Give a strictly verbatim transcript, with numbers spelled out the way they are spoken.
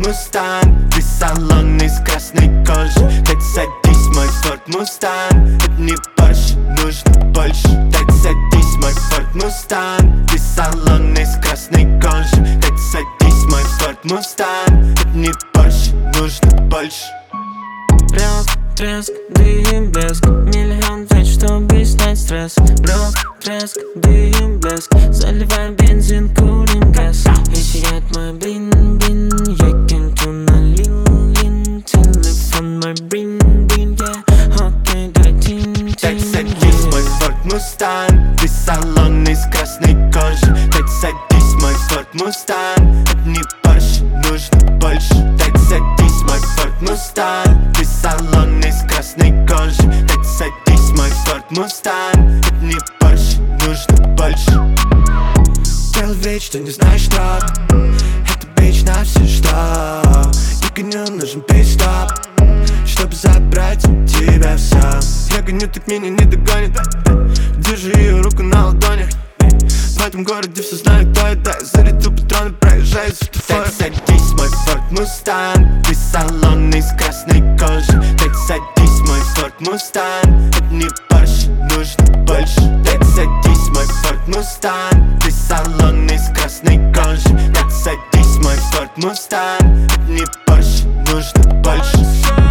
Мустанг. Ты салон из красной кожи. Так садись, мой Форд Мустанг. Это не Порш, нужно больше. Так садись, мой Форд Мустанг. Ты салон из красной кожи. Так садись, мой Форд Мустанг. Это не Порш, нужно больше. Рёв, треск, дым, блеск. Миллион веч, чтобы снять стресс. Рёв, треск, дым, блеск. Заливаем бензин, курим газ. И сияет мой блин-блин. Я кенту на лин-лин. Телефон мой брин-брин, yeah. Окей, дай тин-тин. Так садись, мой Форд Мустанг. Ты салон из красной кожи. Так садись, мой Форд Мустанг. Это не Порш, нужно больше. Так садись, мой Форд Мустанг. Ты салон из красной кожи. Так садись, мой Форд Мустанг. Это не Порш, нужно больше. Делай вид, что не знаешь трап. Это бич на все что. И гоню нужен пит-стоп, чтобы забрать у тебя все. Я гоню, так меня не догонит. Держи ее руку на ладони. В этом городе все знают, кто это. Я заряду патроны, проезжаю светофоры. Так садись, мой Форд Мустанг. Ты салон из красной кожи. Так садись, мой Форд Мустанг. Это не Порш, нужно больше. Так садись, мой Форд Мустанг. Ты салон из красной кожи. Так садись, мой Форд Мустанг. Это не Порш, нужно больше.